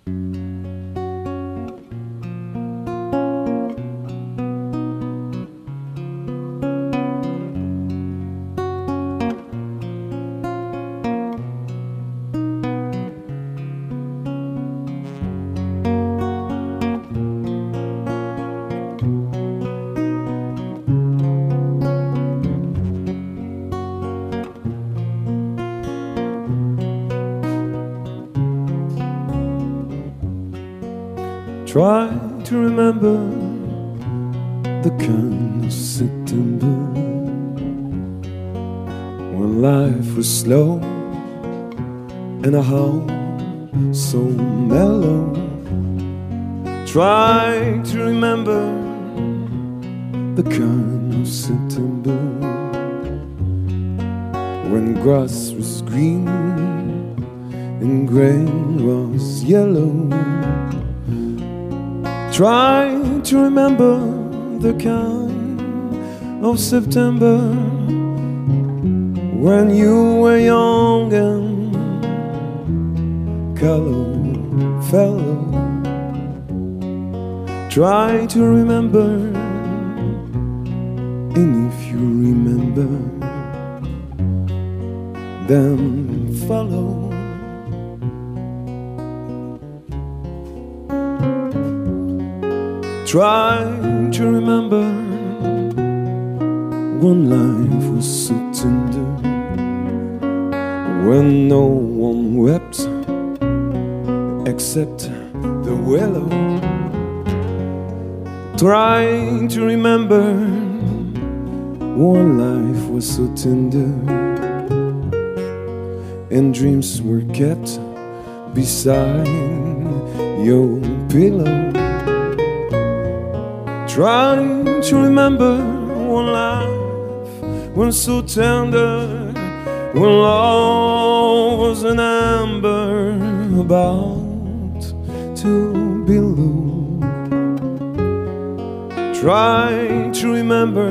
Try to remember the kind of September when life was slow and a house so mellow. Try to remember the kind of September when grass was green and grain was yellow. Try to remember the kind of September when you were young and callow fellow. Try to remember, and if you remember, then follow. Try to remember when life was so tender, when no one wept except the willow. Try to remember when life was so tender and dreams were kept beside your pillow. Try to remember when life was so tender, when love was an amber about to billow. Try to remember,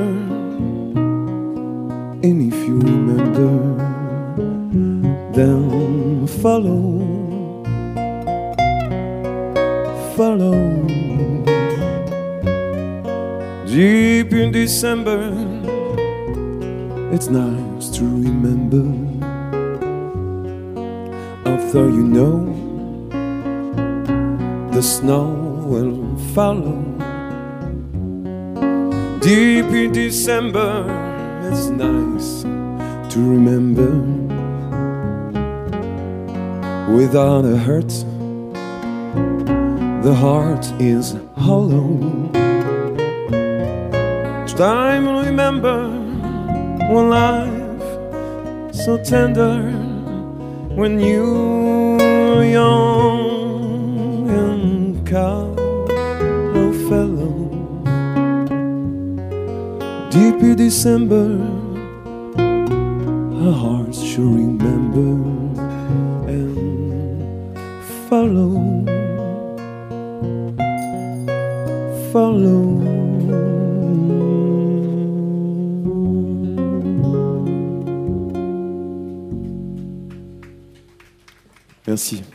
and if you remember, then follow, follow. Deep in December, it's nice to remember. After you know, the snow will follow. Deep in December, it's nice to remember. Without a hurt, the heart is hollow. Time to remember when life so tender, when you were young and callow fellow. Deep in December, our hearts should remember and follow, follow. Merci.